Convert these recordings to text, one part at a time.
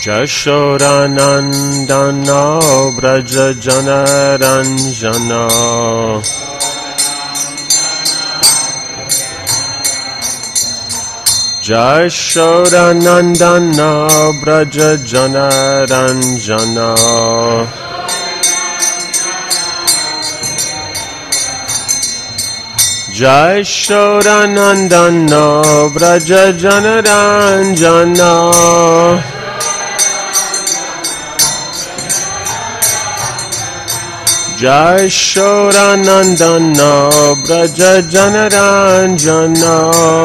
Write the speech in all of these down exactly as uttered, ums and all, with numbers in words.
Jashodanandana Braja Janaranjana Jashodanandana Braja Janaranjana Jashodanandana Braja Janaranjana Jashodanandana Braja Janaranjana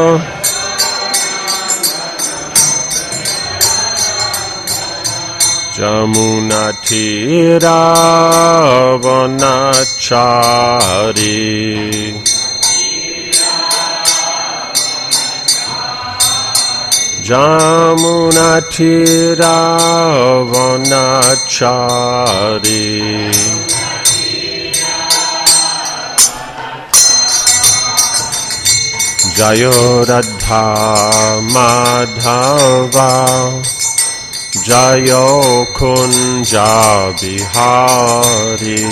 Jamuna Tira Vanachari Jamuna Tira Vanachari Jayo Radha Madhava Jayo Kunja Bihari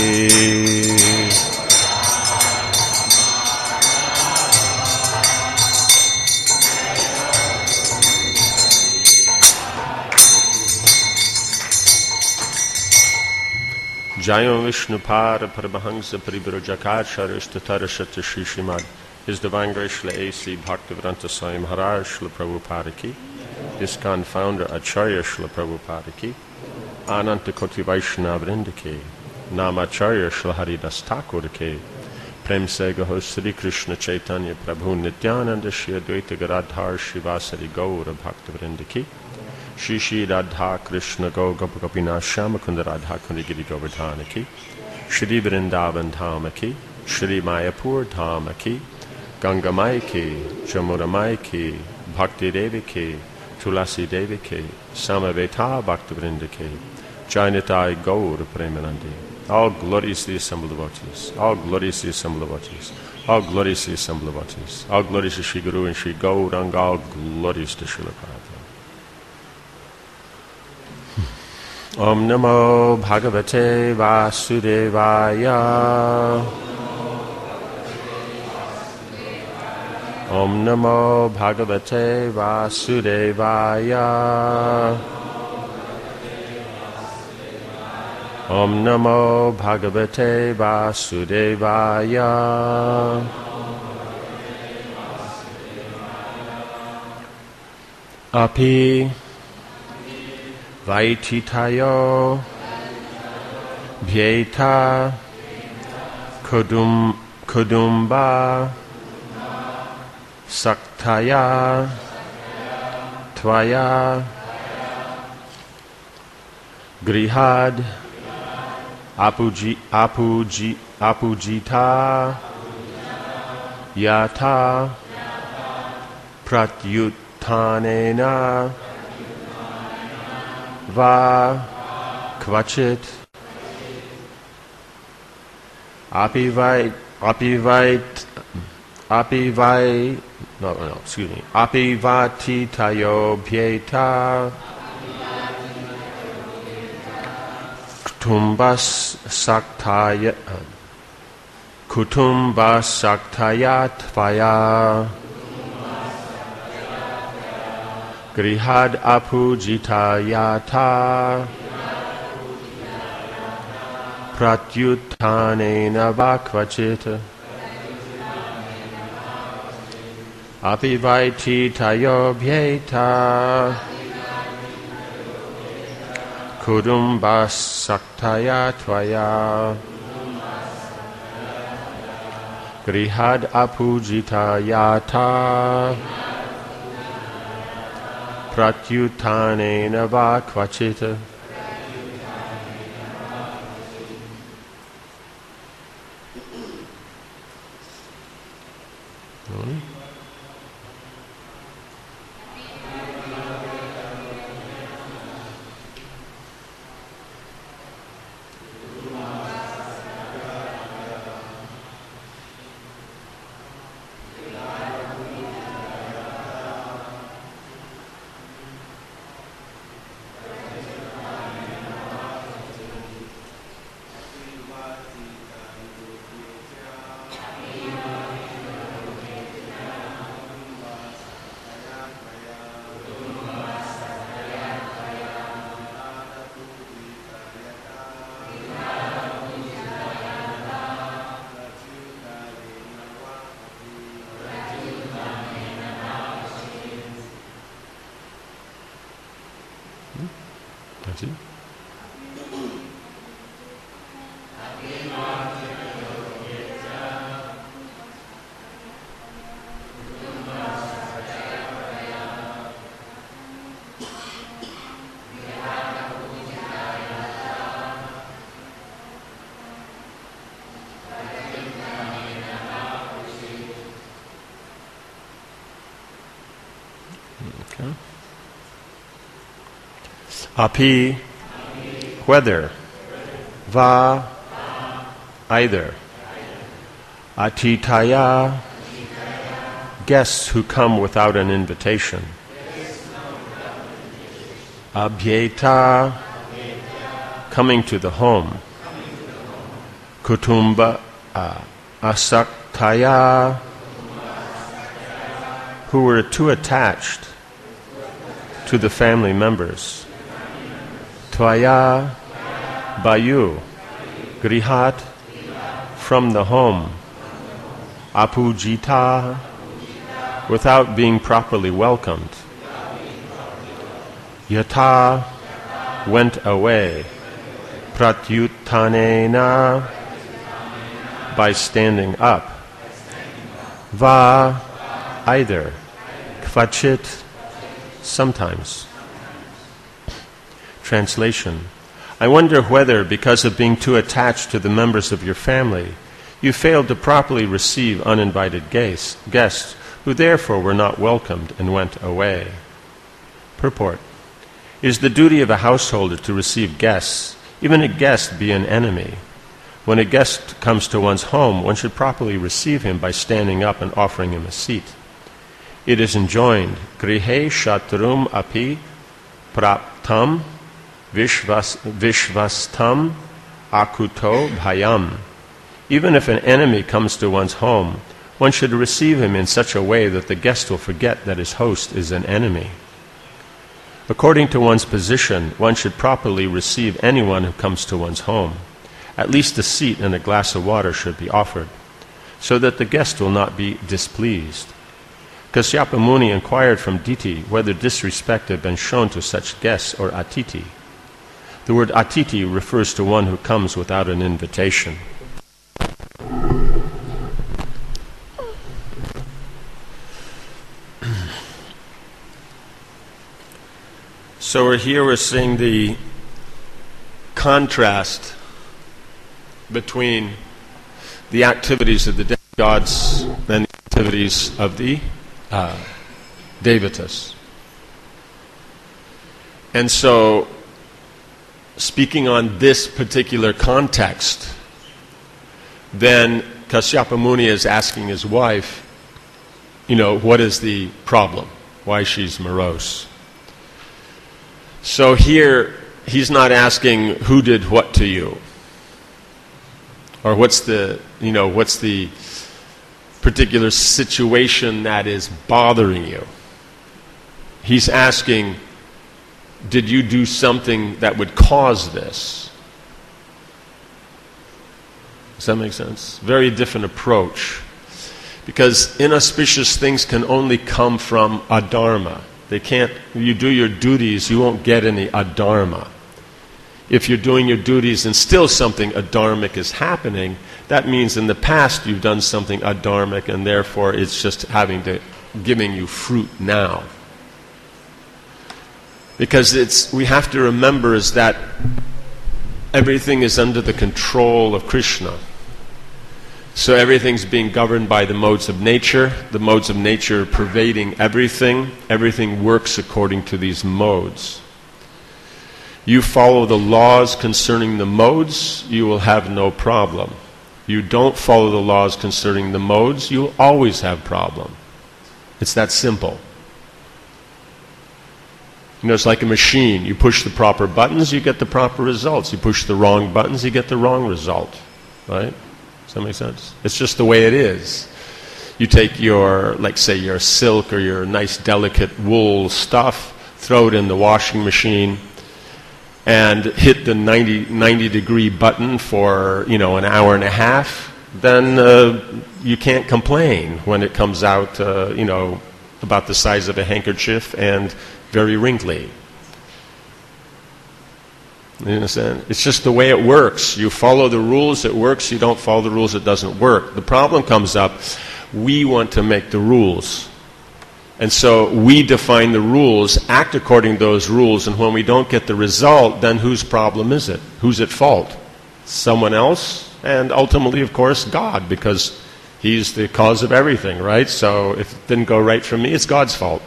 Jayam Vishnupara Paramahansa Paribharajakacharya Tatarashata Shri Srimad His Divine Grace Shri A C Bhaktivedanta Swami Maharaj Shri Prabhupada Ki ISKCON Founder Acharya Shri Prabhupada Ki Ananta Koti Vaishnava Vrinda Ki Namacharya Shri Haridas Thakur Ki Prem Se Gaho Sri Krishna Chaitanya Prabhu Nityananda Shri Advaita Gadadhar Shivasari Gaura Bhaktivedanta Ki Shri Shri Radha Krishna Go Gopagopinath Shyamakunda Radha Kundi Giri Govardhana Ki Shri Vrindavan Dhama Ki Shri Mayapur Dhama Ki Ganga Mai Ki Jamuna Mai Ki Bhakti Devi Ki Tulasi Devi Ki Samaveta Bhaktivinoda Ki Jainatai Gaur Premanandi. All glories to the assembled devotees. All glories to the assembled devotees. All glories to the assembled devotees. All glories to Shri Guru and Shri Gauranga. All glories to Srila Prabhupada. Om Namo Bhagavate Vasudevaya. Om Namo Bhagavate Vasudevaya. Om Namo Bhagavate Vasudevaya. Api Vaititayo Vyeta Kudum Kudumba Saktaya Tvaya Grihad Apuji Apuji Apujita Yata Pratyuttanena Va Kvachit Apivait Apivait Apivai no no excuse me Apivati Tayo Bhyeta Kutumbas Saktaya Kutumbas Saktayat Vaya Grihad Apujitayata Pratyuttanena Vakvachita Apivaiti Tayo Bhyeta Kudumbas Saktaya Tvaya Grihad Apujitayata Pratyuttanena Vakvachita. Nancy? Okay. Api, whether. Va, either. Atitaya, guests who come without an invitation. Abhyeta, coming to the home. Kutumba, uh, asaktaya, who were too attached to the family members. Tvaya, by you. Grihat, from the home. Apujita, without being properly welcomed. Yata, went away. Pratyuttanena, by standing up. Va, either. Kvachit, sometimes. Translation. I wonder whether, because of being too attached to the members of your family, you failed to properly receive uninvited guests, guests who therefore were not welcomed and went away. Purport. It is the duty of a householder to receive guests, even a guest be an enemy. When a guest comes to one's home, one should properly receive him by standing up and offering him a seat. It is enjoined, Grihe shatrum api praptam vishvas, vishvastam akuto bhayam. Even if an enemy comes to one's home, one should receive him in such a way that the guest will forget that his host is an enemy. According to one's position, one should properly receive anyone who comes to one's home. At least a seat and a glass of water should be offered, so that the guest will not be displeased. Kasyapa Muni inquired from Diti whether disrespect had been shown to such guests or atiti. The word atiti refers to one who comes without an invitation. So we're here, we're seeing the contrast between the activities of the demigods and the activities of the uh, devatas. And so, speaking on this particular context, then Kasyapa Muni is asking his wife, you know, what is the problem? Why she's morose? So here, he's not asking who did what to you, or what's the, you know, what's the particular situation that is bothering you. He's asking, did you do something that would cause this? Does that make sense? Very different approach. Because inauspicious things can only come from adharma. They can't, you do your duties, you won't get any adharma. If you're doing your duties and still something adharmic is happening, that means in the past you've done something adharmic and therefore it's just having to, giving you fruit now. Because it's, we have to remember is that everything is under the control of Krishna. So everything's being governed by the modes of nature, the modes of nature pervading everything. Everything works according to these modes. You follow the laws concerning the modes, you will have no problem. You don't follow the laws concerning the modes, you'll always have problem. It's that simple. You know, it's like a machine. You push the proper buttons, you get the proper results. You push the wrong buttons, you get the wrong result. Right? Does that make sense? It's just the way it is. You take your, like say, your silk or your nice delicate wool stuff, throw it in the washing machine, and hit the ninety, ninety degree button for, you know, an hour and a half, then uh, you can't complain when it comes out, uh, you know, about the size of a handkerchief and very wrinkly. You understand? It's just the way it works. You follow the rules, it works. You don't follow the rules, it doesn't work. The problem comes up, we want to make the rules. And so we define the rules, act according to those rules, and when we don't get the result, then whose problem is it? Who's at fault? Someone else? And ultimately, of course, God, because He's the cause of everything, right? So if it didn't go right for me, it's God's fault.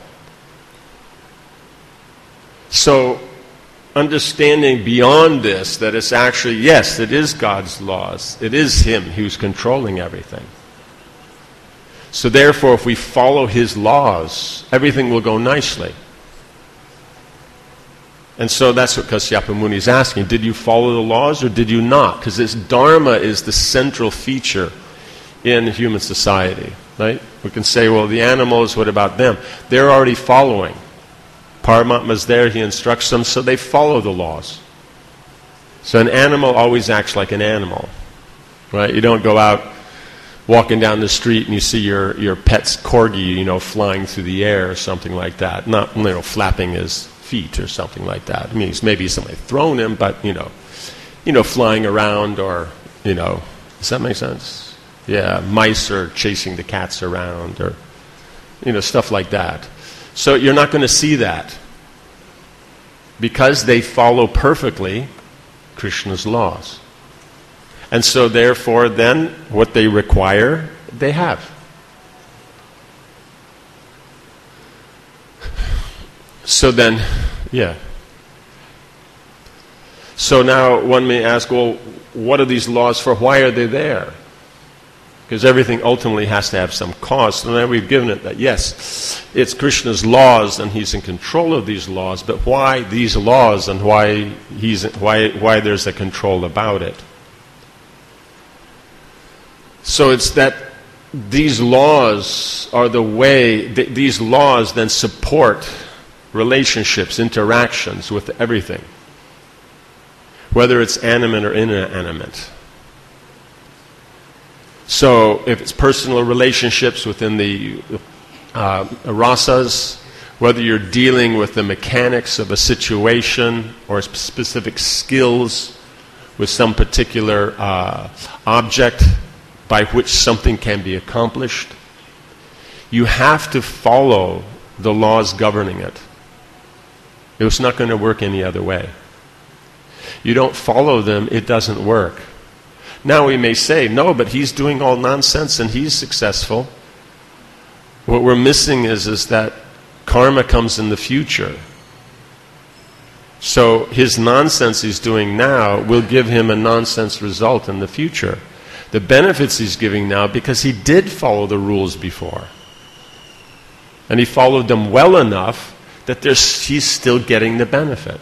So understanding beyond this, that it's actually, yes, it is God's laws. It is Him who's controlling everything. So therefore, if we follow His laws, everything will go nicely. And so that's what Kasyapa Muni is asking. Did you follow the laws or did you not? Because this Dharma is the central feature in human society, right? We can say, well, the animals, what about them? They're already following. Paramatma's there, He instructs them, so they follow the laws. So an animal always acts like an animal, right? You don't go out walking down the street and you see your, your pet's corgi, you know, flying through the air or something like that. Not, you know, flapping his feet or something like that. I mean, maybe somebody thrown him, but, you know, you know, flying around or, you know, does that make sense? Yeah, mice are chasing the cats around or, you know, stuff like that. So you're not going to see that because they follow perfectly Krishna's laws. And so therefore then what they require, they have. So then, yeah. So now one may ask, well, what are these laws for? Why are they there? Because everything ultimately has to have some cost. And then we've given it that, yes, it's Krishna's laws and He's in control of these laws, but why these laws and why he's why why there's a control about it? So it's that these laws are the way, th- these laws then support relationships, interactions with everything, whether it's animate or inanimate. So if it's personal relationships within the uh, rasas, whether you're dealing with the mechanics of a situation or specific skills with some particular uh, object by which something can be accomplished, you have to follow the laws governing it. It's not going to work any other way. You don't follow them, it doesn't work. Now we may say, no, but he's doing all nonsense and he's successful. What we're missing is, is that karma comes in the future. So his nonsense he's doing now will give him a nonsense result in the future. The benefits he's giving now because he did follow the rules before. And he followed them well enough that there's, he's still getting the benefit.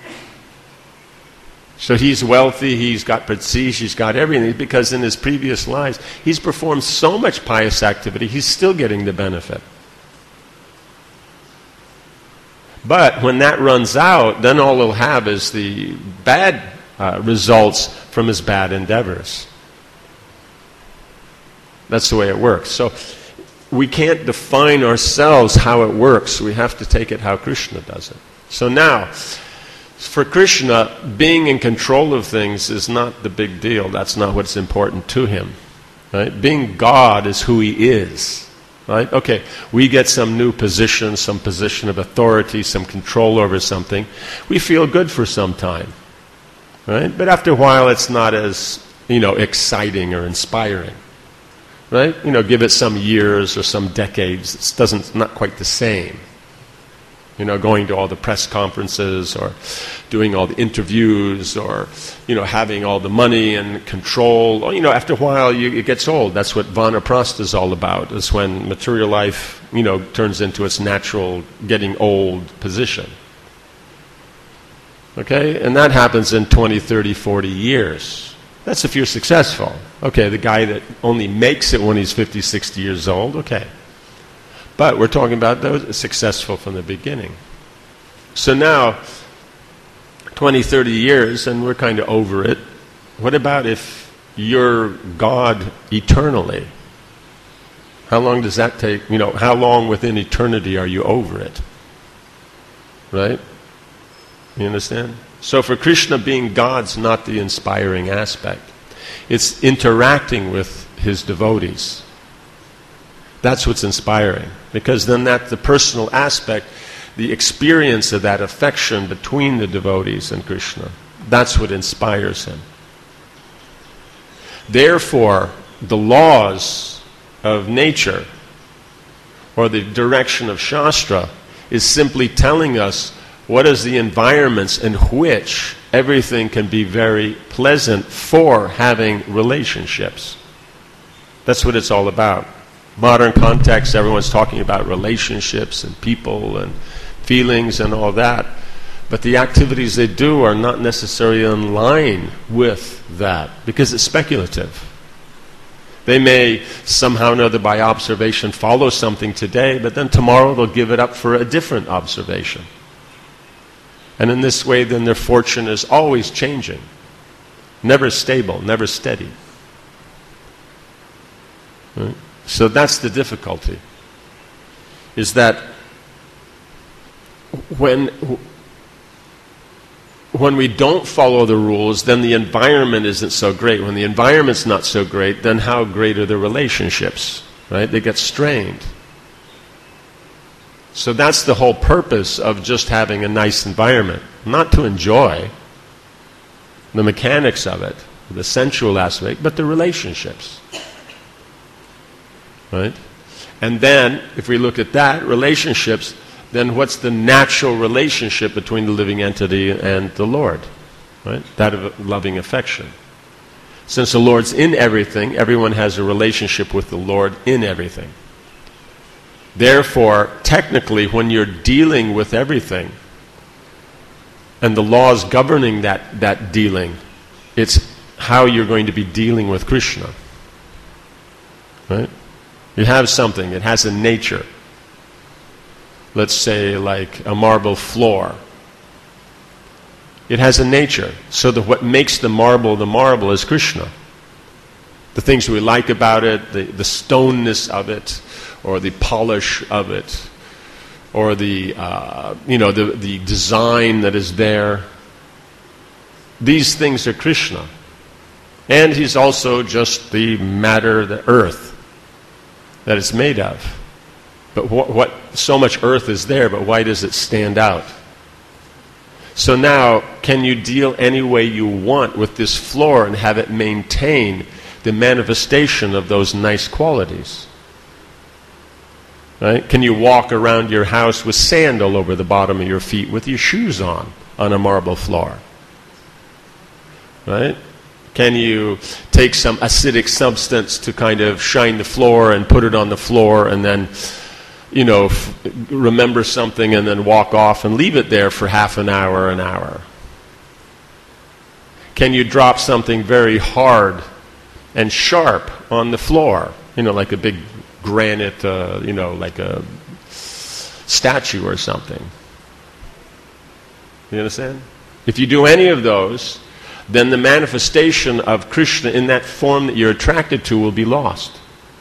So he's wealthy, he's got prestige, he's got everything, because in his previous lives, he's performed so much pious activity, he's still getting the benefit. But when that runs out, then all he'll have is the bad uh, results from his bad endeavors. That's the way it works. So we can't define ourselves how it works. We have to take it how Krishna does it. So now, for Krishna, being in control of things is not the big deal. That's not what's important to him. Right? Being God is who he is. Right? Okay, we get some new position, some position of authority, some control over something. We feel good for some time. Right? But after a while, it's not as, you know, exciting or inspiring. Right? You know, give it some years or some decades, it doesn't, it's not quite the same. You know, going to all the press conferences or doing all the interviews or, you know, having all the money and control. You know, after a while, you, it gets old. That's what vanaprastha is all about, is when material life, you know, turns into its natural getting old position. Okay? And that happens in twenty, thirty, forty years. That's if you're successful. Okay, the guy that only makes it when he's fifty, sixty years old, okay. But we're talking about those successful from the beginning. So now, twenty, thirty years, and we're kind of over it. What about if you're God eternally? How long does that take? You know, how long within eternity are you over it? Right? You understand? So for Krishna, being God's not the inspiring aspect. It's interacting with his devotees. That's what's inspiring. Because then that the personal aspect, the experience of that affection between the devotees and Krishna, that's what inspires him. Therefore, the laws of nature or the direction of Shastra is simply telling us what is the environments in which everything can be very pleasant for having relationships. That's what it's all about. Modern context, everyone's talking about relationships and people and feelings and all that. But the activities they do are not necessarily in line with that because it's speculative. They may somehow or another by observation follow something today, but then tomorrow they'll give it up for a different observation. And in this way, then their fortune is always changing. Never stable, never steady. Right? So that's the difficulty. Is that when, when we don't follow the rules, then the environment isn't so great. When the environment's not so great, then how great are the relationships? Right? They get strained. So that's the whole purpose of just having a nice environment. Not to enjoy the mechanics of it, the sensual aspect, but the relationships. Right? And then, if we look at that, relationships, then what's the natural relationship between the living entity and the Lord? Right? That of loving affection. Since the Lord's in everything, everyone has a relationship with the Lord in everything. Therefore, technically, when you're dealing with everything, and the laws governing that, that dealing, it's how you're going to be dealing with Krishna. Right? You have something, it has a nature. Let's say like a marble floor. It has a nature. So that what makes the marble the marble is Krishna. The things we like about it, the, the stoneness of it, or the polish of it, or the uh, you know the, the design that is there. These things are Krishna. And he's also just the matter, the earth that it's made of. But what, what so much earth is there, but why does it stand out? So now, can you deal any way you want with this floor and have it maintain the manifestation of those nice qualities? Right? Can you walk around your house with sand all over the bottom of your feet with your shoes on, on a marble floor? Right? Can you take some acidic substance to kind of shine the floor and put it on the floor and then, you know, f- remember something and then walk off and leave it there for half an hour, an hour? Can you drop something very hard and sharp on the floor, you know, like a big granite, uh, you know, like a statue or something? You understand? If you do any of those, then the manifestation of Krishna in that form that you're attracted to will be lost.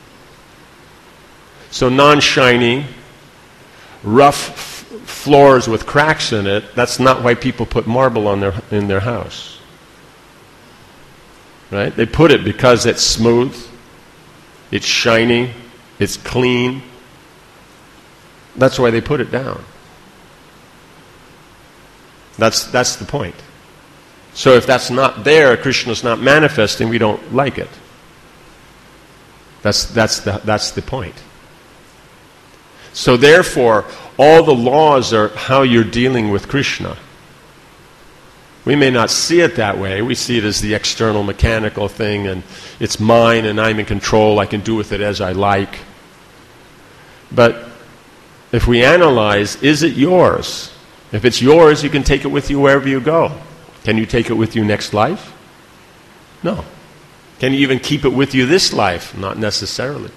So non-shiny, rough f- floors with cracks in it, that's not why people put marble on their in their house. Right? They put it because it's smooth, it's shiny, it's clean. That's why they put it down. That's that's the point. So if that's not there, Krishna's not manifesting, we don't like it. That's that's the that's the point. So therefore, all the laws are how you're dealing with Krishna. We may not see it that way. We see it as the external mechanical thing, and it's mine, and I'm in control. I can do with it as I like. But if we analyze, is it yours? If it's yours, you can take it with you wherever you go. Can you take it with you next life? No. Can you even keep it with you this life? Not necessarily.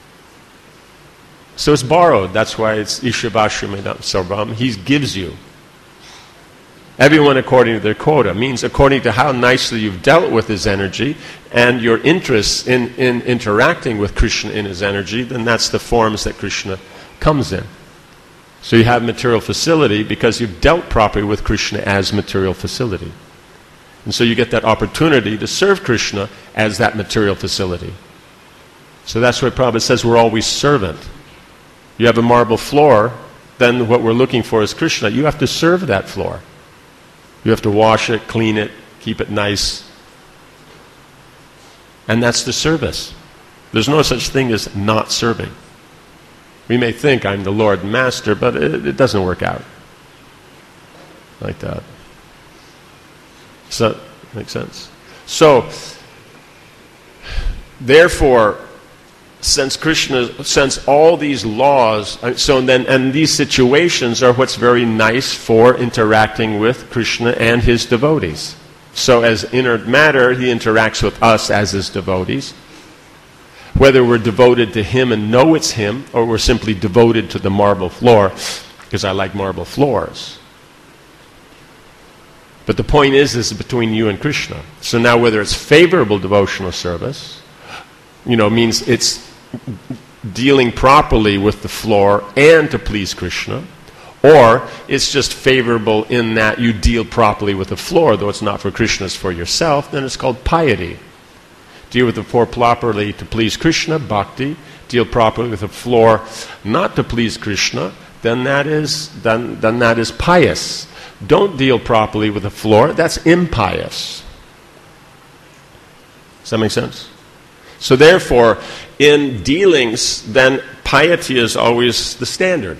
So it's borrowed. That's why it's Ishabhashamedam Sarvam. He gives you. Everyone according to their quota. Means according to how nicely you've dealt with his energy and your interest in, in interacting with Krishna in his energy, then that's the forms that Krishna comes in. So you have material facility because you've dealt properly with Krishna as material facility. And so you get that opportunity to serve Krishna as that material facility. So that's why Prabhupada says we're always servant. You have a marble floor, then what we're looking for is Krishna. You have to serve that floor. You have to wash it, clean it, keep it nice. And that's the service. There's no such thing as not serving. We may think I'm the Lord and Master, but it, it doesn't work out like that. Does that make sense? So, therefore, since Krishna, since all these laws, so then, and these situations are what's very nice for interacting with Krishna and his devotees. So as inner matter, he interacts with us as his devotees. Whether we're devoted to him and know it's him, or we're simply devoted to the marble floor, because I like marble floors. But the point is, is between you and Krishna. So now whether it's favorable devotional service, you know, means it's dealing properly with the floor and to please Krishna, or it's just favorable in that you deal properly with the floor, though it's not for Krishna, it's for yourself, then it's called piety. Deal with the floor properly to please Krishna, bhakti. Deal properly with the floor not to please Krishna, then that is then, then that is pious. Don't deal properly with the floor, that's impious. Does that make sense? So therefore, in dealings, then piety is always the standard.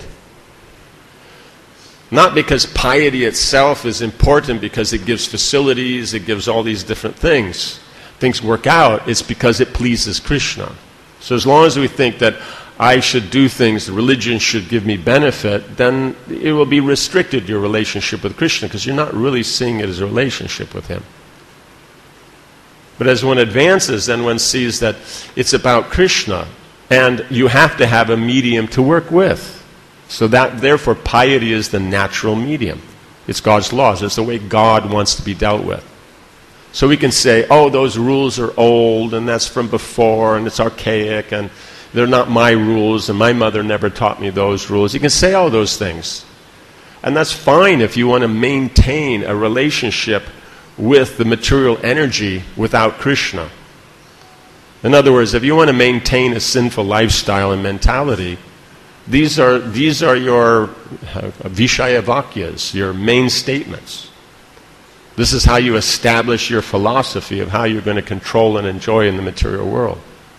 Not because piety itself is important because it gives facilities, it gives all these different things. Things work out, it's because it pleases Krishna. So as long as we think that I should do things, the religion should give me benefit, then it will be restricted, your relationship with Krishna, because you're not really seeing it as a relationship with him. But as one advances, then one sees that it's about Krishna, and you have to have a medium to work with. So that, therefore, piety is the natural medium. It's God's laws. It's the way God wants to be dealt with. So we can say, oh, those rules are old, and that's from before, and it's archaic, and they're not my rules, and my mother never taught me those rules. You can say all those things. And that's fine if you want to maintain a relationship with the material energy without Krishna. In other words, if you want to maintain a sinful lifestyle and mentality, these are, these are your uh, Vishaya Vakyas, your main statements. This is how you establish your philosophy of how you're going to control and enjoy in the material world.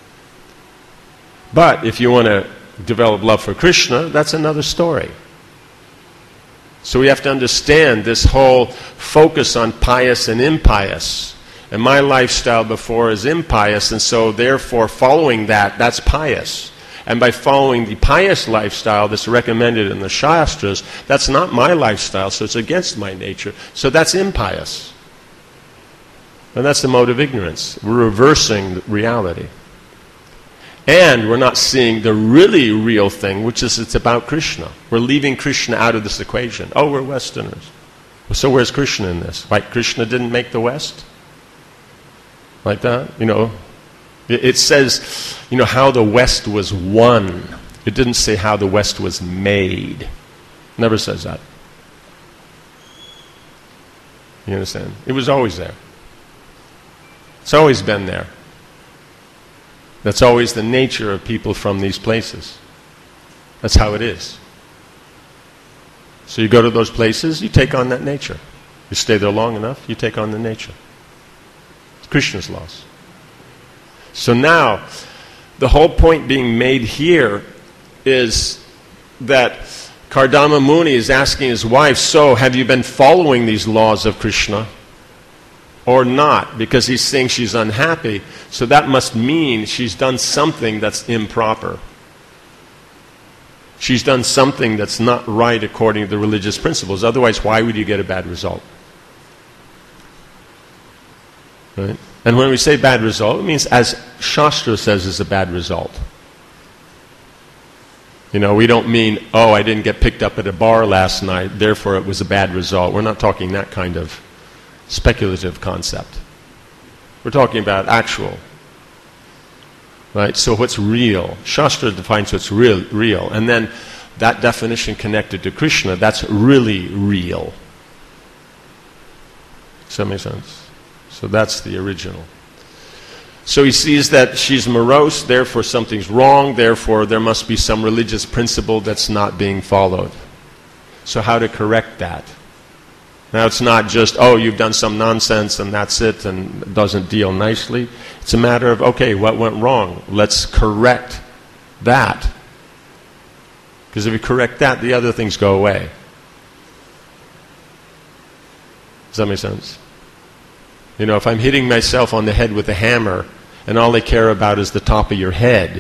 But if you want to develop love for Krishna, that's another story. So we have to understand this whole focus on pious and impious. And my lifestyle before is impious, and so therefore following that, that's pious. And by following the pious lifestyle that's recommended in the Shastras, that's not my lifestyle, so it's against my nature. So that's impious. And that's the mode of ignorance. We're reversing reality. And we're not seeing the really real thing, which is it's about Krishna. We're leaving Krishna out of this equation. Oh, we're Westerners. So where's Krishna in this? Like Krishna didn't make the West? Like that? You know, it says, you know, how the West was won. It didn't say how the West was made. Never says that. You understand? It was always there. It's always been there. That's always the nature of people from these places. That's how it is. So you go to those places, you take on that nature. You stay there long enough, you take on the nature. It's Krishna's laws. So now, the whole point being made here is that Kardama Muni is asking his wife, so have you been following these laws of Krishna or not? Because he's saying she's unhappy, so that must mean she's done something that's improper. She's done something that's not right according to the religious principles. Otherwise, why would you get a bad result? Right? And when we say bad result, it means as Shastra says is a bad result. You know, we don't mean, oh, I didn't get picked up at a bar last night, therefore it was a bad result. We're not talking that kind of speculative concept. We're talking about actual. Right? So what's real? Shastra defines what's real, real. And then that definition connected to Krishna, that's really real. Does that make sense? So that's the original. So he sees that she's morose, therefore something's wrong, therefore there must be some religious principle that's not being followed. So how to correct that? Now it's not just, oh, you've done some nonsense and that's it and it doesn't deal nicely. It's a matter of, okay, what went wrong? Let's correct that. Because if you correct that, the other things go away. Does that make sense? You know, if I'm hitting myself on the head with a hammer and all I care about is the top of your head,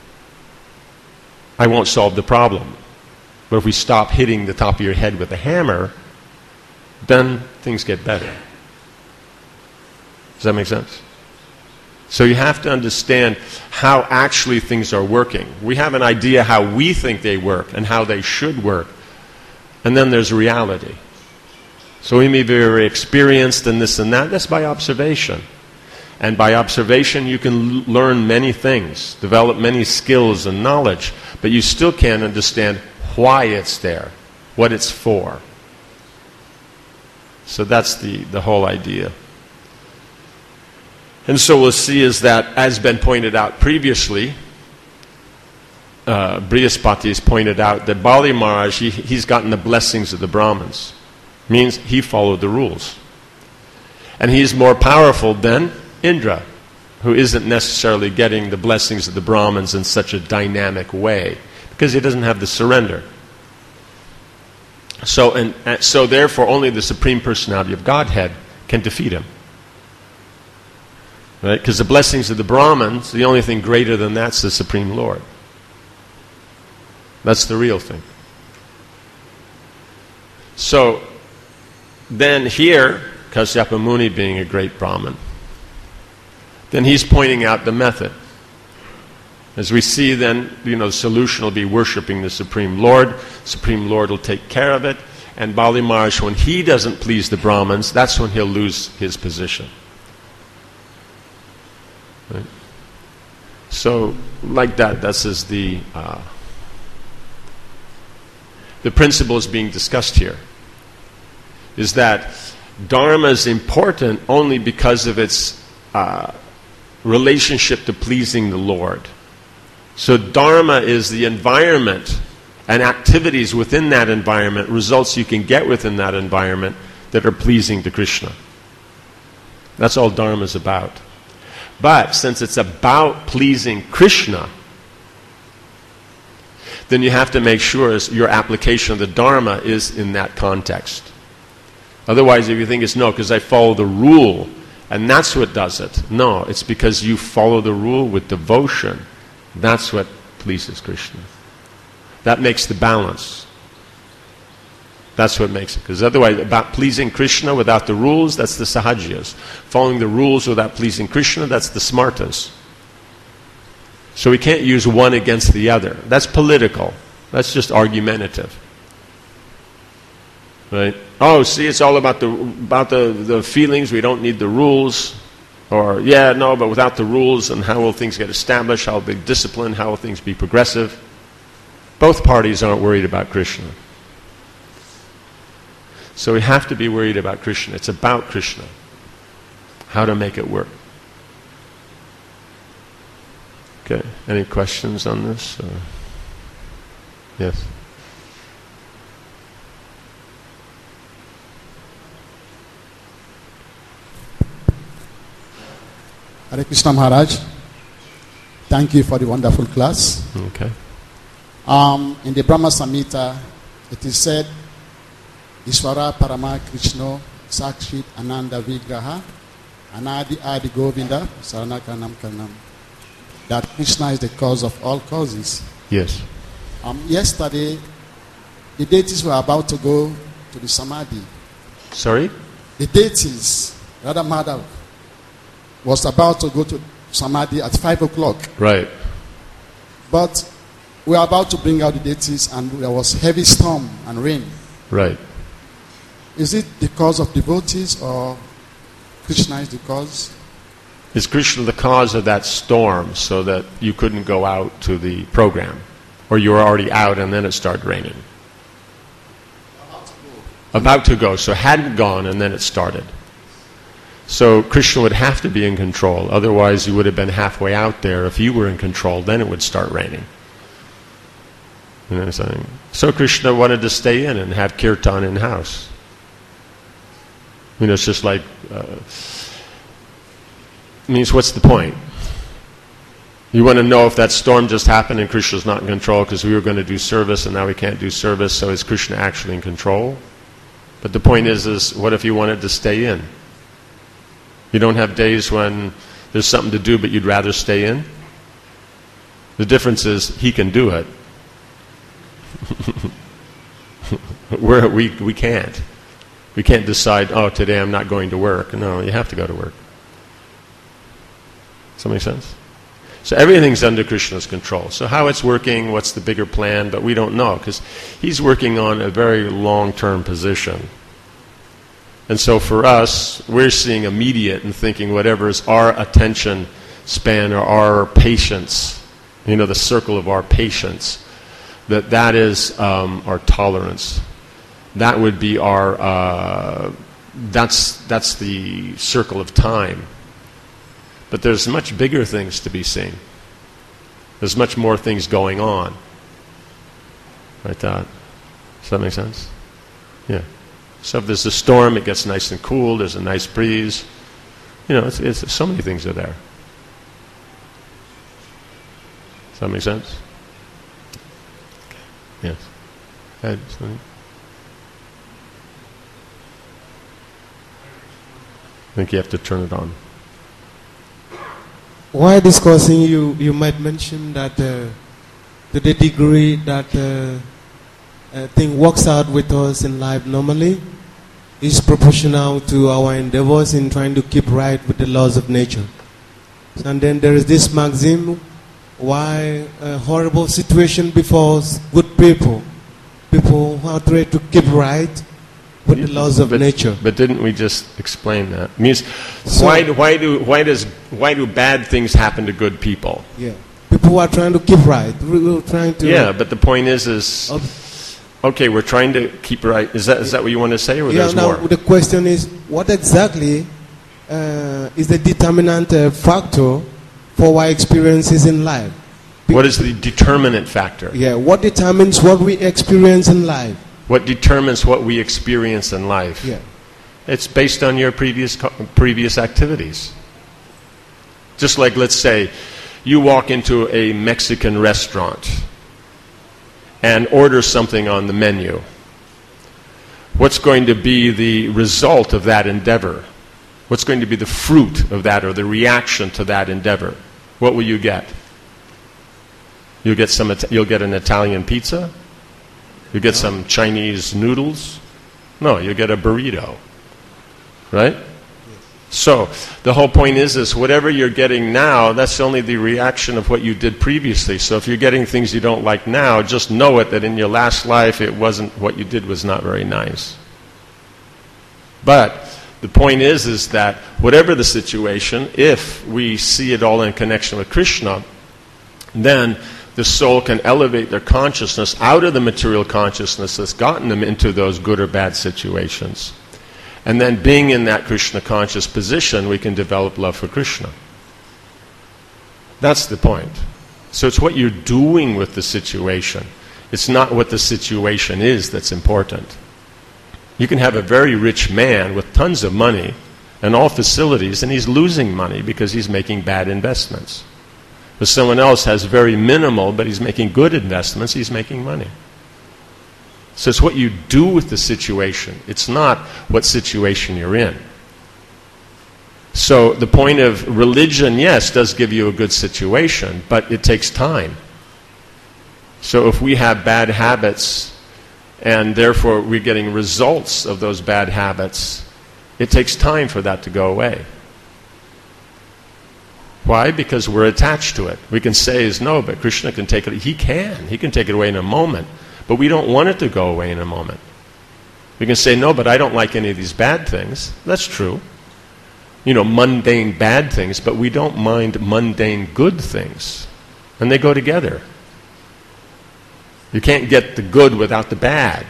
I won't solve the problem. But if we stop hitting the top of your head with a hammer, then things get better. Does that make sense? So you have to understand how actually things are working. We have an idea how we think they work and how they should work. And then there's reality. So we may be very experienced in this and that. That's by observation. And by observation you can l- learn many things, develop many skills and knowledge, but you still can't understand why it's there, what it's for. So that's the, the whole idea. And so we'll see is that, as been pointed out previously, uh, Brihaspati has pointed out that Bali Maharaj, he, he's gotten the blessings of the Brahmins. Means he followed the rules. And he's more powerful than Indra, who isn't necessarily getting the blessings of the Brahmins in such a dynamic way, because he doesn't have the surrender. So, and, and so therefore only the Supreme Personality of Godhead can defeat him. Right? Because the blessings of the Brahmins, the only thing greater than that's the Supreme Lord. That's the real thing. So, then here, Kasyapa Muni being a great Brahmin, then he's pointing out the method. As we see then, you know, the solution will be worshipping the Supreme Lord. Supreme Lord will take care of it. And Bali Maharaj, when he doesn't please the Brahmins, that's when he'll lose his position. Right? So, like that, this is the, uh, the principles being discussed here. Is that Dharma is important only because of its uh, relationship to pleasing the Lord. So Dharma is the environment and activities within that environment, results you can get within that environment that are pleasing to Krishna. That's all Dharma is about. But since it's about pleasing Krishna, then you have to make sure your application of the Dharma is in that context. Otherwise, if you think it's no, because I follow the rule, and that's what does it. No, it's because you follow the rule with devotion. That's what pleases Krishna. That makes the balance. That's what makes it. Because otherwise, about pleasing Krishna without the rules, that's the Sahajiyas. Following the rules without pleasing Krishna, that's the Smartas. So we can't use one against the other. That's political. That's just argumentative. Right? Oh, see, it's all about the about the, the feelings. We don't need the rules. Or, yeah, no, but without the rules, and how will things get established? How will be disciplined? How will things be progressive? Both parties aren't worried about Krishna. So we have to be worried about Krishna. It's about Krishna. How to make it work. Okay, any questions on this? Or? Yes. Hare Krishna Maharaj, thank you for the wonderful class. Okay. Um, in the Brahma Samhita, it is said, Ishvara Parama Krishna Sakshit Ananda Vigraha Anadi Adi Govinda Saranakanam Kanam. That Krishna is the cause of all causes. Yes. Um, yesterday, the deities were about to go to the Samadhi. Sorry? The deities, Radha Madhav, was about to go to Samadhi at five o'clock. Right. But we were about to bring out the deities and there was heavy storm and rain. Right. Is it the cause of devotees or Krishna is the cause? Is Krishna the cause of that storm so that you couldn't go out to the program? Or you were already out and then it started raining? About to go. About to go. So hadn't gone and then it started. So Krishna would have to be in control. Otherwise you would have been halfway out there. If you were in control, then it would start raining. You know what I'm saying? So Krishna wanted to stay in and have kirtan in-house. You know, it's just like... Uh, means what's the point? You want to know if that storm just happened and Krishna's not in control because we were going to do service and now we can't do service, so is Krishna actually in control? But the point is, is what if you wanted to stay in? You don't have days when there's something to do but you'd rather stay in? The difference is he can do it. We're, we we can't. We can't decide, oh, today I'm not going to work. No, you have to go to work. Does that make sense? So everything's under Krishna's control. So how it's working, what's the bigger plan, but we don't know because he's working on a very long-term position. And so for us, we're seeing immediate and thinking whatever is our attention span or our patience, you know, the circle of our patience, that that is um, our tolerance. That would be our, uh, that's, that's the circle of time. But there's much bigger things to be seen. There's much more things going on. Like that. Does that make sense? Yeah. So if there's a storm, it gets nice and cool, there's a nice breeze. You know, it's, it's, so many things are there. Does that make sense? Yes. Add something. I think you have to turn it on. While discussing, you, you might mention that uh, to the degree that uh, a thing works out with us in life normally is proportional to our endeavors in trying to keep right with the laws of nature. And then there is this maxim, why a horrible situation befalls good people, people who are trying to keep right with the laws of but, nature. But didn't we just explain that? It means So- why do, why do why does why do bad things happen to good people? Yeah, people who are trying to keep right, we're trying to. Yeah, but the point is is Uh, okay, we're trying to keep right. Is that is that what you want to say, or yeah. there's Now more? the question is, what exactly uh, is the determinant uh, factor for our experiences in life? What is the determinant factor? Yeah, what determines what we experience in life? What determines what we experience in life? Yeah. It's based on your previous co- previous activities. Just like, let's say, you walk into a Mexican restaurant and order something on the menu. What's going to be the result of that endeavor? What's going to be the fruit of that or the reaction to that endeavor? What will you get? You'll get some. Ita- You'll get an Italian pizza. You get some Chinese noodles? No, you get a burrito. Right? So, the whole point is this, whatever you're getting now, that's only the reaction of what you did previously. So if you're getting things you don't like now, just know it that in your last life it wasn't, what you did was not very nice. But the point is, is that whatever the situation, if we see it all in connection with Krishna, then the soul can elevate their consciousness out of the material consciousness that's gotten them into those good or bad situations. And then being in that Krishna conscious position, we can develop love for Krishna. That's the point. So it's what you're doing with the situation. It's not what the situation is that's important. You can have a very rich man with tons of money and all facilities, and he's losing money because he's making bad investments. But someone else has very minimal, but he's making good investments, he's making money. So it's what you do with the situation. It's not what situation you're in. So the point of religion, yes, does give you a good situation, but it takes time. So if we have bad habits, and therefore we're getting results of those bad habits, it takes time for that to go away. Why? Because we're attached to it. We can say is no, but Krishna can take it. He can. He can take it away in a moment. But we don't want it to go away in a moment. We can say, no, but I don't like any of these bad things. That's true. You know, mundane bad things, but we don't mind mundane good things. And they go together. You can't get the good without the bad.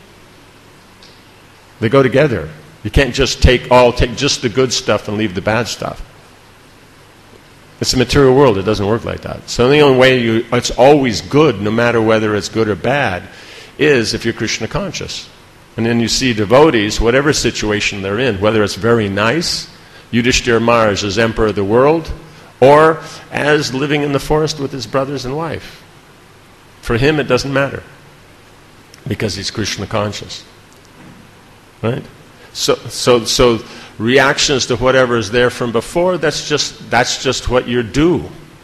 They go together. You can't just take all, take just the good stuff and leave the bad stuff. It's a material world. It doesn't work like that. So the only way you, it's always good, no matter whether it's good or bad, is if you're Krishna conscious. And then you see devotees, whatever situation they're in, whether it's very nice, Yudhishthira Maharaj as emperor of the world, or as living in the forest with his brothers and wife. For him, it doesn't matter, because he's Krishna conscious. Right? So, so, so reactions to whatever is there from before, that's just, that's just what you're due.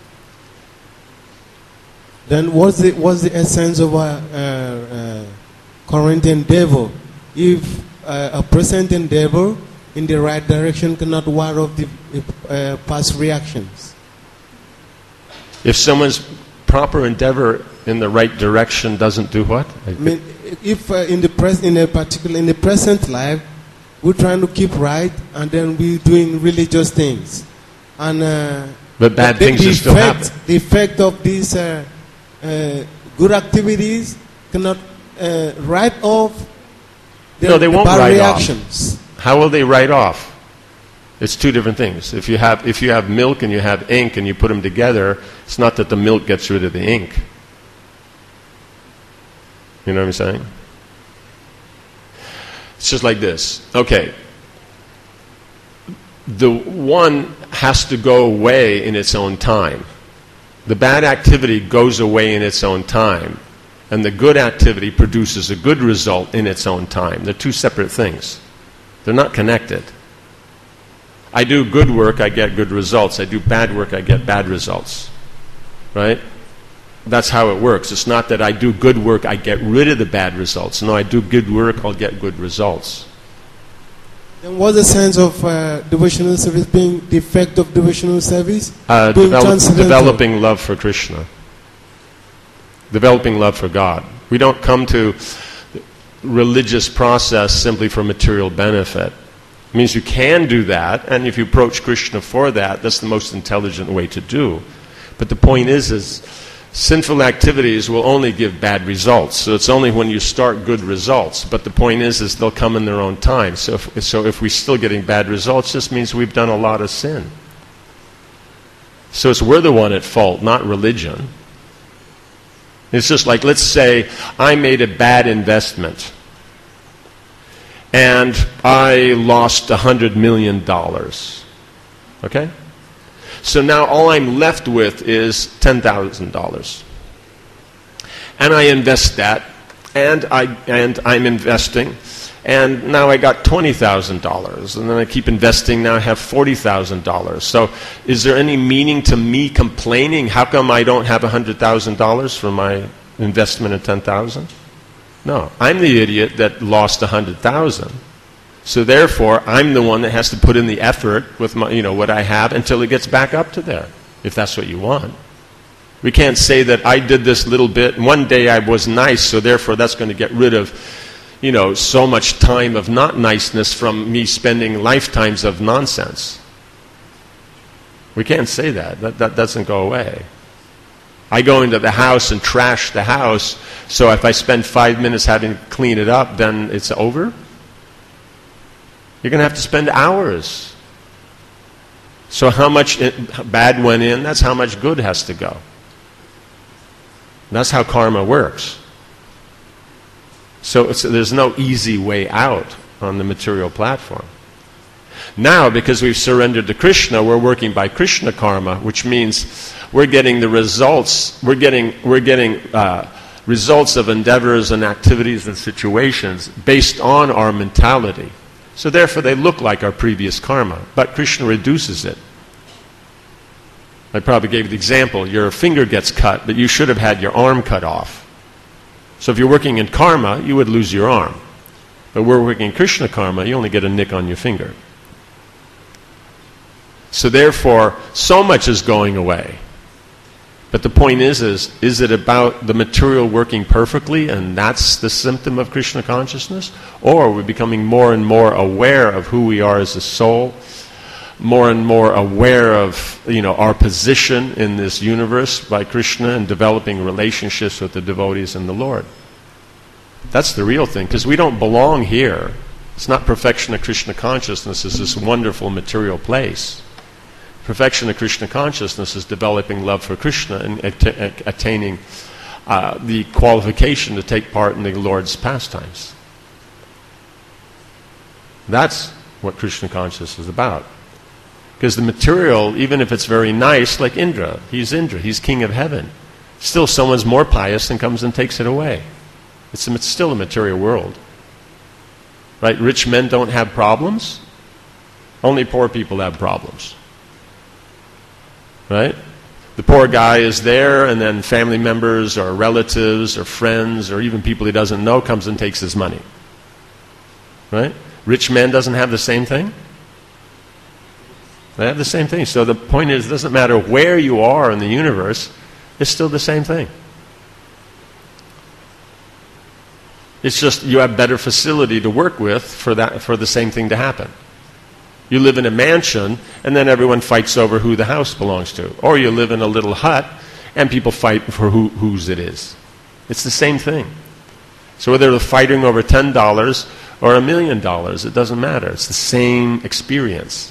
Then what's the, what's the essence of a uh, uh, current endeavor? If uh, a present endeavor in the right direction cannot ward off the uh, past reactions? If someone's proper endeavor in the right direction doesn't do what? I mean, if uh, in the pres- in a particular in the present life, we're trying to keep right, and then we're doing religious things, and uh, but bad the, things the are still effect, happen. The effect of these uh, uh, good activities cannot uh, write off. The, no, they the won't bad write reactions. off. How will they write off? It's two different things. If you have if you have milk and you have ink and you put them together, it's not that the milk gets rid of the ink. You know what I'm saying? It's just like this. Okay. The one has to go away in its own time. The bad activity goes away in its own time, and the good activity produces a good result in its own time. They're two separate things. They're not connected. I do good work, I get good results. I do bad work, I get bad results. Right? That's how it works. It's not that I do good work, I get rid of the bad results. No, I do good work, I'll get good results. Then what's the sense of uh, devotional service being the effect of devotional service? Uh, develop, developing love for Krishna. Developing love for God. We don't come to religious process simply for material benefit. It means you can do that, and if you approach Krishna for that, that's the most intelligent way to do. But the point is, is sinful activities will only give bad results. So it's only when you start good results. But the point is, is they'll come in their own time. So if, so if we're still getting bad results, it just means we've done a lot of sin. So it's we're the one at fault, not religion. It's just like, let's say I made a bad investment and I lost a hundred million dollars. Okay? So now all I'm left with is ten thousand dollars. And I invest that, and, I, and I'm investing, and now I got twenty thousand dollars. And then I keep investing, now I have forty thousand dollars. So is there any meaning to me complaining? How come I don't have one hundred thousand dollars for my investment of ten thousand dollars? No, I'm the idiot that lost one hundred thousand dollars. So therefore, I'm the one that has to put in the effort with my, you know, what I have until it gets back up to there, if that's what you want. We can't say that I did this little bit, and one day I was nice, so therefore that's going to get rid of, you know, so much time of not niceness from me spending lifetimes of nonsense. We can't say that. That, that doesn't go away. I go into the house and trash the house, so if I spend five minutes having to clean it up, then it's over? You're going to have to spend hours. So how much it, bad went in, that's how much good has to go. That's how karma works. So it's, there's no easy way out on the material platform. Now, because we've surrendered to Krishna, we're working by Krishna karma, which means we're getting the results, we're getting, we're getting uh, results of endeavors and activities and situations based on our mentality. So therefore they look like our previous karma, but Krishna reduces it. I probably gave the example, your finger gets cut, but you should have had your arm cut off. So if you're working in karma, you would lose your arm. But we're working in Krishna karma, you only get a nick on your finger. So therefore, so much is going away. But the point is, is, is it about the material working perfectly, and that's the symptom of Krishna consciousness? Or are we becoming more and more aware of who we are as a soul, more and more aware of, you know, our position in this universe by Krishna and developing relationships with the devotees and the Lord. That's the real thing, because we don't belong here. It's not perfection of Krishna consciousness is this wonderful material place. Perfection of Krishna consciousness is developing love for Krishna and att- attaining uh, the qualification to take part in the Lord's pastimes. That's what Krishna consciousness is about. Because the material, even if it's very nice, like Indra, he's Indra, he's king of heaven. Still someone's more pious and comes and takes it away. It's, a, it's still a material world. Right? Rich men don't have problems. Only poor people have problems. Right? The poor guy is there, and then family members or relatives or friends or even people he doesn't know comes and takes his money. Right? Rich man doesn't have the same thing. They have the same thing. So the point is, it doesn't matter where you are in the universe, it's still the same thing. It's just you have better facility to work with for that for the same thing to happen. You live in a mansion, and then everyone fights over who the house belongs to. Or you live in a little hut, and people fight for who, whose it is. It's the same thing. So whether they're fighting over ten dollars or a million dollars, it doesn't matter. It's the same experience.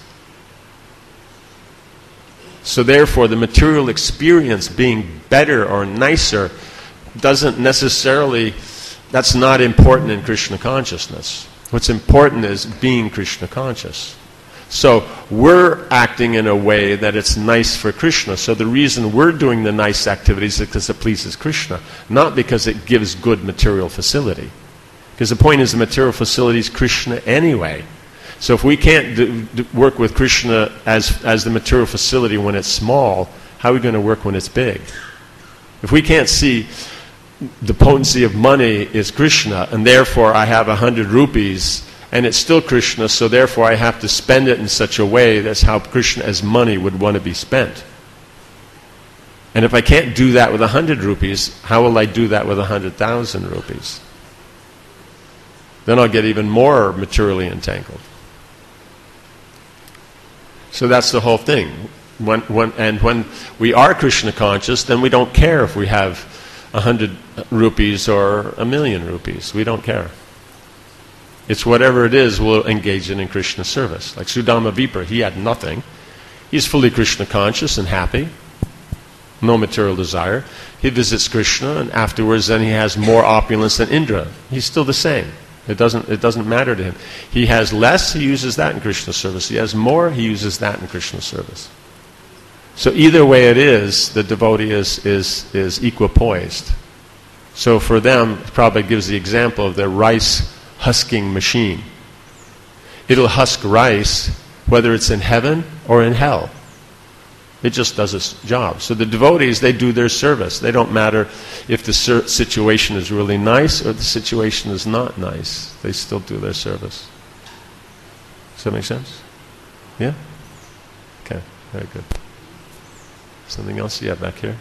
So therefore, the material experience being better or nicer doesn't necessarily, that's not important in Krishna consciousness. What's important is being Krishna conscious. So we're acting in a way that it's nice for Krishna. So the reason we're doing the nice activities is because it pleases Krishna, not because it gives good material facility. Because the point is the material facility is Krishna anyway. So if we can't do, do, work with Krishna as, as the material facility when it's small, how are we going to work when it's big? If we can't see the potency of money is Krishna, and therefore I have a hundred rupees, and it's still Krishna, so therefore I have to spend it in such a way that's how Krishna as money would want to be spent. And if I can't do that with a hundred rupees, how will I do that with a hundred thousand rupees? Then I'll get even more materially entangled. So that's the whole thing. When, when, and when we are Krishna conscious, then we don't care if we have a hundred rupees or a million rupees. We don't care. It's whatever it is, we'll engage in in Krishna service. Like Sudama Vipra, he had nothing. He's fully Krishna conscious and happy. No material desire. He visits Krishna, and afterwards then he has more opulence than Indra. He's still the same. It doesn't, it doesn't matter to him. He has less, he uses that in Krishna service. He has more, he uses that in Krishna service. So either way it is, the devotee is, is, is equipoised. So for them, it probably gives the example of the rice husking machine. It'll husk rice whether it's in heaven or in hell. It just does its job. So the devotees, they do their service. They don't matter if the ser- situation is really nice or the situation is not nice. They still do their service. Does that make sense? Yeah? Okay, very good. Something else? Yeah, back here.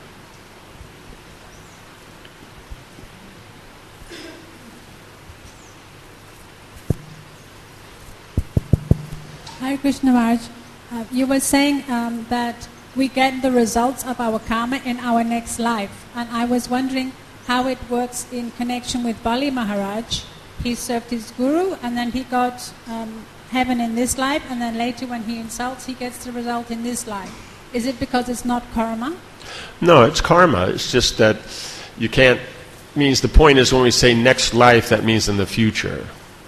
Hare Krishna Maharaj, uh, you were saying um, that we get the results of our karma in our next life. And I was wondering how it works in connection with Bali Maharaj. He served his guru, and then he got um, heaven in this life, and then later when he insults, he gets the result in this life. Is it because it's not karma? No, it's karma. It's just that you can't, means the point is when we say next life, that means in the future.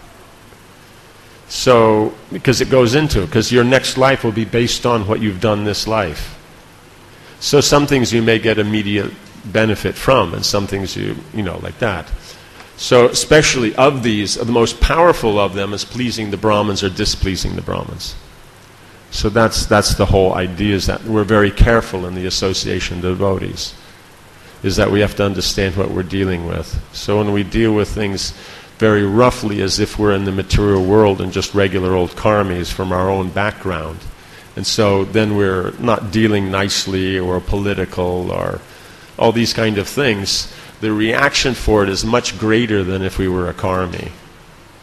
So, because it goes into it, because your next life will be based on what you've done this life. So some things you may get immediate benefit from, and some things you, you know, like that. So especially of these, the most powerful of them is pleasing the Brahmins or displeasing the Brahmins. So that's that's the whole idea, is that we're very careful in the association of devotees, is that we have to understand what we're dealing with. So when we deal with things very roughly as if we're in the material world and just regular old karmis from our own background, and so then we're not dealing nicely or political or all these kind of things, the reaction for it is much greater than if we were a karmi.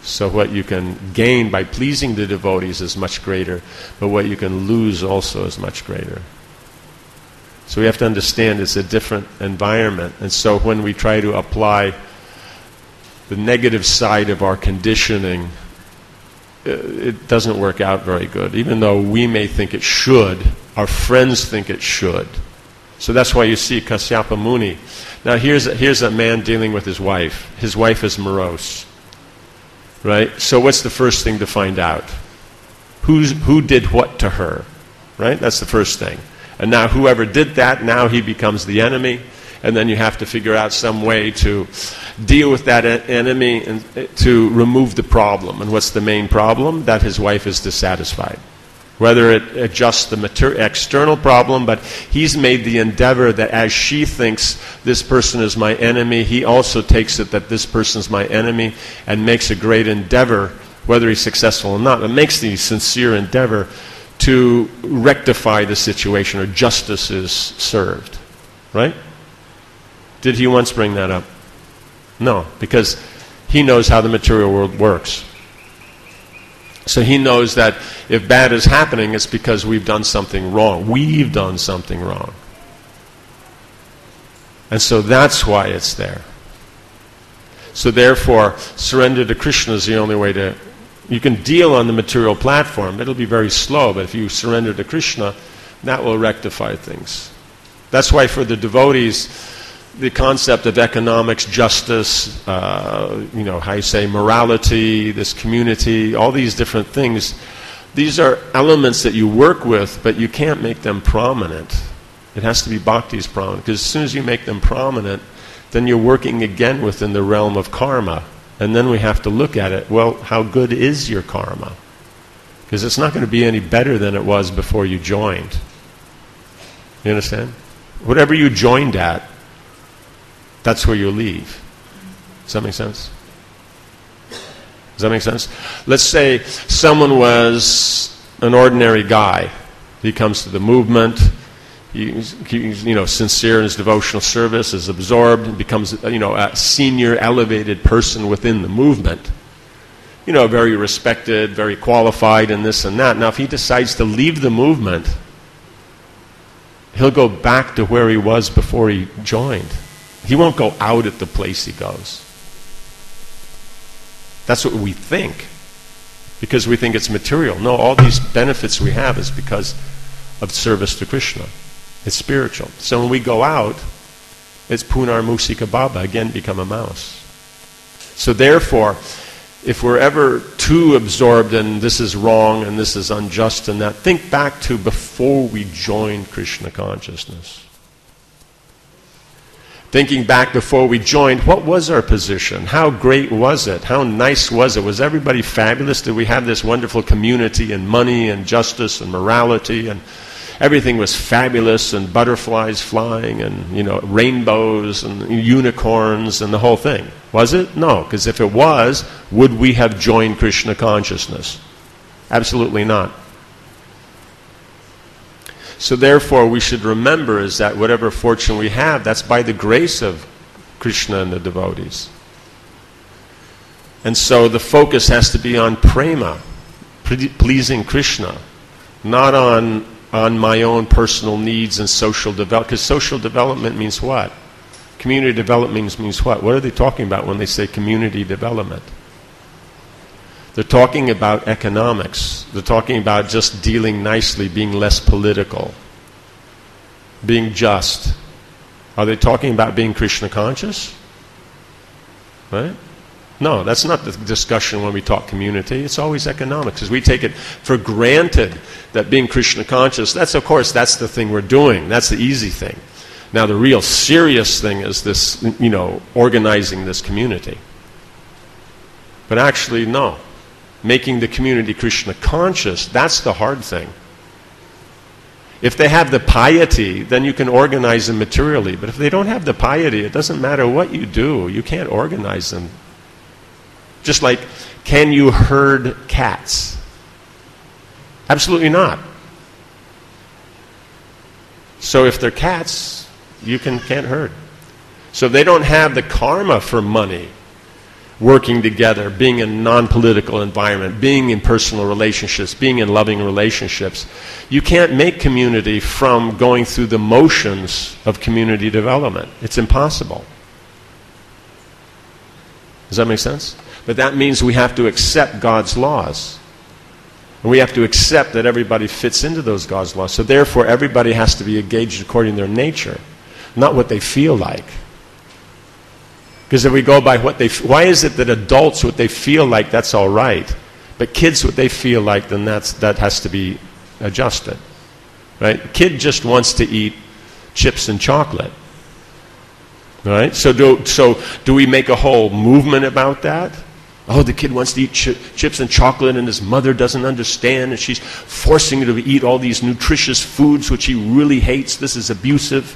So what you can gain by pleasing the devotees is much greater, but what you can lose also is much greater. So we have to understand it's a different environment. And so when we try to apply the negative side of our conditioning, it doesn't work out very good. Even though we may think it should, our friends think it should. So that's why you see Kasyapa Muni. Now here's a, here's a man dealing with his wife. His wife is morose. Right? So what's the first thing to find out? Who's, who did what to her? Right? That's the first thing. And now whoever did that, now he becomes the enemy. And then you have to figure out some way to deal with that en- enemy and to remove the problem. And what's the main problem? That his wife is dissatisfied. Whether it adjusts the mater- external problem, but he's made the endeavor that as she thinks this person is my enemy, he also takes it that this person's my enemy and makes a great endeavor, whether he's successful or not, but makes the sincere endeavor to rectify the situation, or justice is served. Right? Did he once bring that up? No, because he knows how the material world works. So he knows that if bad is happening, it's because we've done something wrong. We've done something wrong. And so that's why it's there. So therefore, surrender to Krishna is the only way to... You can deal on the material platform. It'll be very slow, but if you surrender to Krishna, that will rectify things. That's why for the devotees, the concept of economics, justice, uh, you know, how you say, morality, this community, all these different things, these are elements that you work with, but you can't make them prominent. It has to be bhakti's prominent, because as soon as you make them prominent, then you're working again within the realm of karma. And then we have to look at it, well, how good is your karma? Because it's not going to be any better than it was before you joined. You understand? Whatever you joined at, that's where you'll leave. Does that make sense? Does that make sense? Let's say someone was an ordinary guy. He comes to the movement. He's, he's, you know, sincere in his devotional service, is absorbed, becomes, you know, a senior, elevated person within the movement. You know, very respected, very qualified, and this and that. Now, if he decides to leave the movement, he'll go back to where he was before he joined. He won't go out at the place he goes. That's what we think, because we think it's material. No, all these benefits we have is because of service to Krishna. It's spiritual. So when we go out, it's punar musika baba, again become a mouse. So therefore, if we're ever too absorbed in this is wrong and this is unjust and that, think back to before we joined Krishna consciousness. Thinking back before we joined, what was our position? How great was it? How nice was it? Was everybody fabulous? Did we have this wonderful community and money and justice and morality, and everything was fabulous and butterflies flying and, you know, rainbows and unicorns and the whole thing? Was it? No, because if it was, would we have joined Krishna consciousness? Absolutely not. So therefore, we should remember is that whatever fortune we have, that's by the grace of Krishna and the devotees. And so the focus has to be on prema, pleasing Krishna, not on on my own personal needs and social development. Because social development means what? Community development means, means what? What are they talking about when they say community development? They're talking about economics. They're talking about just dealing nicely, being less political, being just. Are they talking about being Krishna conscious? Right? No, that's not the discussion when we talk community. It's always economics, because we take it for granted that being Krishna conscious, that's, of course, that's the thing we're doing. That's the easy thing. Now, the real serious thing is this, you know, organizing this community. But actually, no. Making the community Krishna conscious, that's the hard thing. If they have the piety, then you can organize them materially. But if they don't have the piety, it doesn't matter what you do. You can't organize them. Just like, can you herd cats? Absolutely not. So if they're cats, you can, can't herd. So if they don't have the karma for money, working together, being in a non-political environment, being in personal relationships, being in loving relationships. You can't make community from going through the motions of community development. It's impossible. Does that make sense? But that means we have to accept God's laws. And we have to accept that everybody fits into those God's laws. So therefore, everybody has to be engaged according to their nature, not what they feel like. Because if we go by what they... Why is it that adults, what they feel like, that's all right, but kids, what they feel like, then that's, that has to be adjusted. Right? Kid just wants to eat chips and chocolate. Right? So do, so do we make a whole movement about that? Oh, the kid wants to eat ch- chips and chocolate and his mother doesn't understand and she's forcing him to eat all these nutritious foods which he really hates. This is abusive.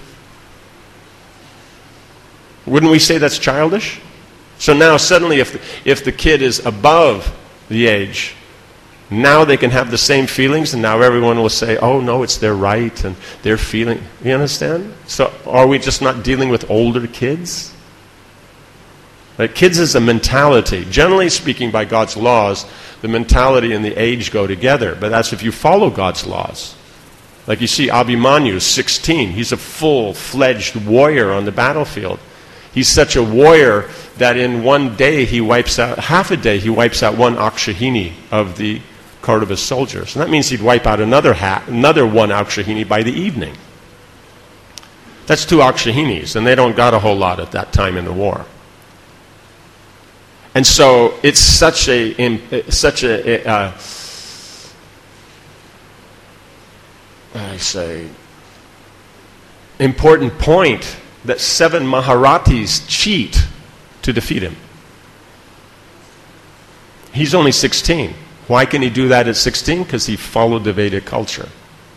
Wouldn't we say that's childish? So now suddenly if the, if the kid is above the age, now they can have the same feelings and now everyone will say, oh no, it's their right and their feeling. You understand? So are we just not dealing with older kids? Like kids is a mentality. Generally speaking, by God's laws, the mentality and the age go together. But that's if you follow God's laws. Like you see Abhimanyu, sixteen. He's a full-fledged warrior on the battlefield. He's such a warrior that in one day he wipes out, half a day he wipes out one Akshahini of the Kauravas soldiers. And that means he'd wipe out another half, another one Akshahini by the evening. That's two Akshahinis, and they don't got a whole lot at that time in the war. And so it's such a in, such a, a uh, I say important point that seven Maharathis cheat to defeat him. He's only sixteen. Why can he do that at sixteen? Because he followed the Vedic culture.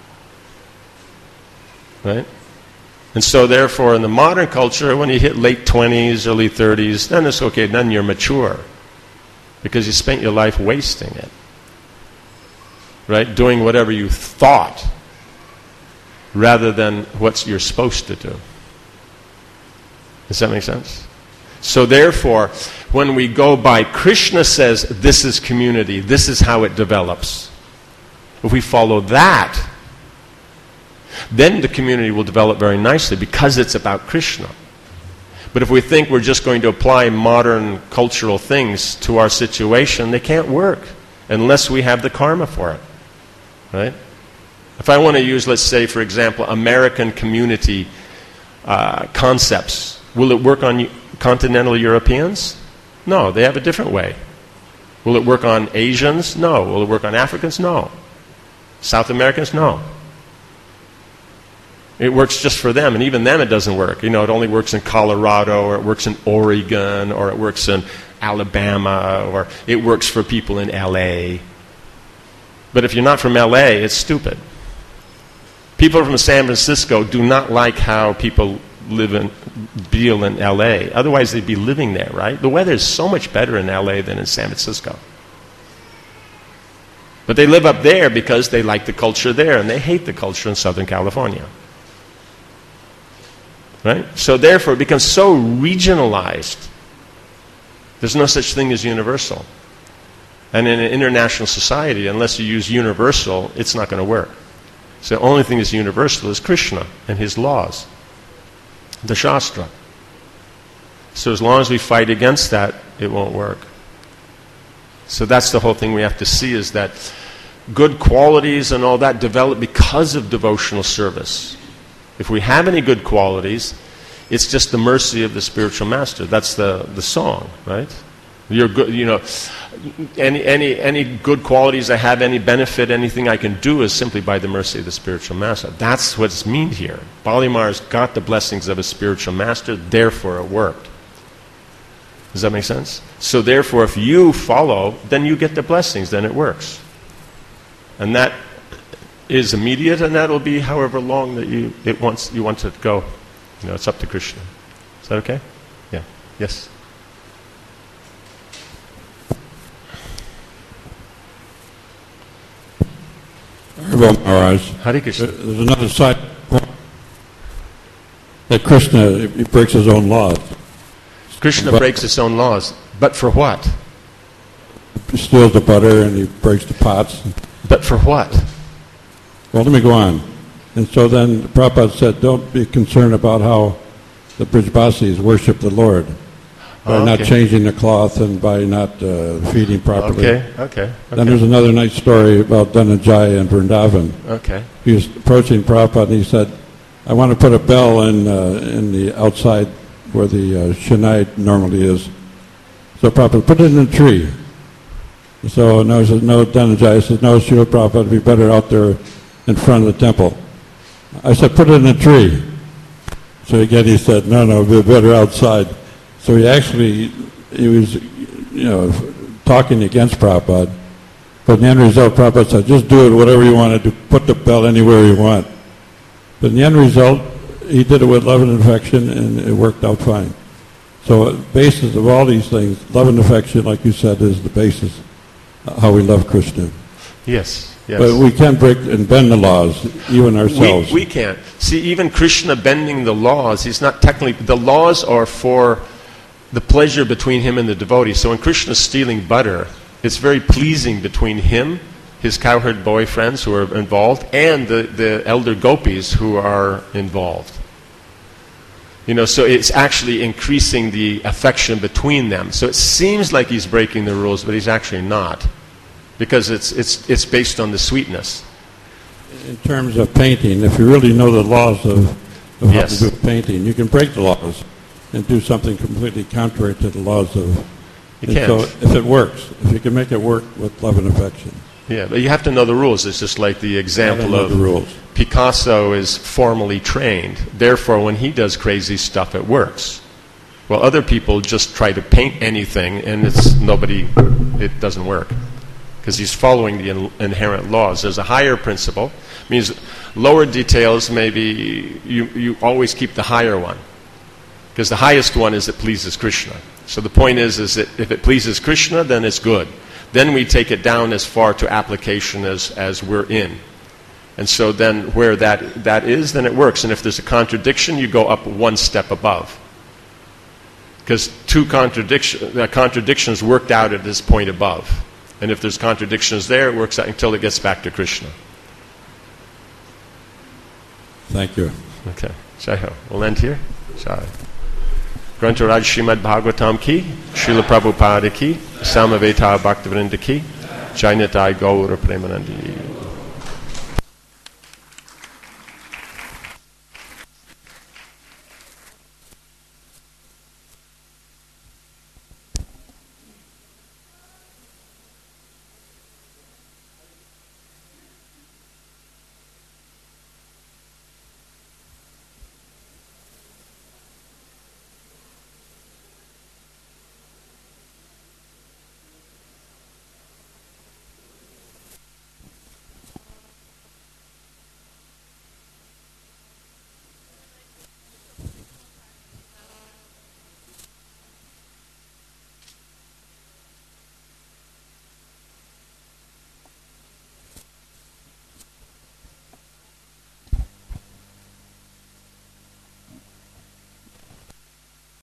Right? And so therefore in the modern culture, when you hit late twenties, early thirties, then it's okay, then you're mature. Because you spent your life wasting it. Right? Doing whatever you thought rather than what you're supposed to do. Does that make sense? So therefore, when we go by, Krishna says this is community, this is how it develops. If we follow that, then the community will develop very nicely because it's about Krishna. But if we think we're just going to apply modern cultural things to our situation, they can't work unless we have the karma for it. Right? If I want to use, let's say, for example, American community uh, concepts, will it work on continental Europeans? No, they have a different way. Will it work on Asians? No. Will it work on Africans? No. South Americans? No. It works just for them, and even them it doesn't work. You know, it only works in Colorado, or it works in Oregon, or it works in Alabama, or it works for people in L A. But if you're not from L A, it's stupid. People from San Francisco do not like how people live in, deal in L A. Otherwise, they'd be living there, right? The weather is so much better in L A than in San Francisco. But they live up there because they like the culture there, and they hate the culture in Southern California. Right? So therefore, it becomes so regionalized. There's no such thing as universal. And in an international society, unless you use universal, it's not going to work. So the only thing that's universal is Krishna and his laws, the Shastra. So as long as we fight against that, it won't work. So that's the whole thing we have to see, is that good qualities and all that develop because of devotional service. If we have any good qualities, it's just the mercy of the spiritual master. That's the, the song, right? You're good, you know, any, any, any good qualities I have, any benefit, anything I can do is simply by the mercy of the spiritual master. That's what's mean here. Balimar's got the blessings of a spiritual master, therefore it worked. Does that make sense? So therefore, if you follow, then you get the blessings, then it works. And that is immediate, and that'll be however long that you it wants you want it to go. You know, it's up to Krishna. Is that okay? Yeah. Yes. Well, Maharaj, Hare Krishna. There's another side that Krishna he breaks his own laws. Krishna but, breaks his own laws. But for what? He steals the butter and he breaks the pots. But for what? Well, let me go on. And so then Prabhupada said, don't be concerned about how the Brijbasis worship the Lord by Oh, not okay. changing the cloth and by not uh, feeding properly. Okay, okay, Then there's okay. another nice story about Dhananjaya and Vrindavan. Okay. He was approaching Prabhupada and he said, I want to put a bell in uh, in the outside where the uh, Shanai normally is. So Prabhupada, put it in a tree. So no, says, no, Dhananjaya says, no, Srila Prabhupada, it'd be better out there in front of the temple. I said, put it in a tree. So again he said, no, no, it'd be better outside. So he actually, he was, you know, talking against Prabhupada. But in the end result, Prabhupada said, just do it whatever you want to do. Put the bell anywhere you want. But in the end result, he did it with love and affection, and it worked out fine. So the basis of all these things, love and affection, like you said, is the basis of how we love Krishna. Yes, yes. But we can break and bend the laws, even ourselves. We, we can't. See, even Krishna bending the laws, he's not technically, the laws are for the pleasure between him and the devotee. So when Krishna's stealing butter, it's very pleasing between him, his cowherd boyfriends who are involved, and the, the elder gopis who are involved. You know, so it's actually increasing the affection between them. So it seems like he's breaking the rules, but he's actually not. Because it's, it's, it's based on the sweetness. In terms of painting, if you really know the laws of, of Yes. how to do painting, you can break the laws and do something completely contrary to the laws of... You and can't. so if it works, if you can make it work with love and affection. Yeah, but you have to know the rules. It's just like the example know of the rules. Picasso is formally trained. Therefore, when he does crazy stuff, it works. Well, other people just try to paint anything, and it's nobody. It doesn't work because he's following the in, inherent laws. There's a higher principle. It means lower details. Maybe you you always keep the higher one because the highest one is it pleases Krishna. So the point is, is that if it pleases Krishna, then it's good. Then we take it down as far to application as, as we're in. And so then where that, that is, then it works. And if there's a contradiction, you go up one step above. Because two contradiction, uh, contradictions worked out at this point above. And if there's contradictions there, it works out until it gets back to Krishna. Thank you. Okay. Jai Ho. We'll end here. Jai. Grantharaj Srimad Bhagavatam ki, Srila Prabhupada ki, Samaveta Bhaktivinoda ki, Jainatai Gaura Premanandi.